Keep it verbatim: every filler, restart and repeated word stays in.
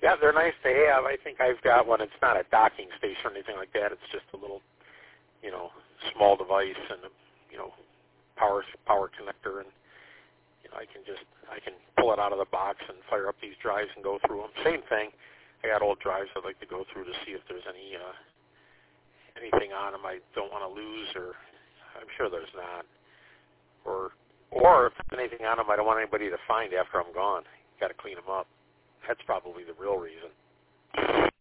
Yeah, they're nice to have. I think I've got one. It's not a docking station or anything like that. It's just a little, you know, small device and a, you know, power power connector, and you know, I can just I can pull it out of the box and fire up these drives and go through them. Same thing. I got old drives I'd like to go through to see if there's any uh, anything on them I don't want to lose, or I'm sure there's not, or or if there's anything on them I don't want anybody to find after I'm gone. Got to clean them up. That's probably the real reason.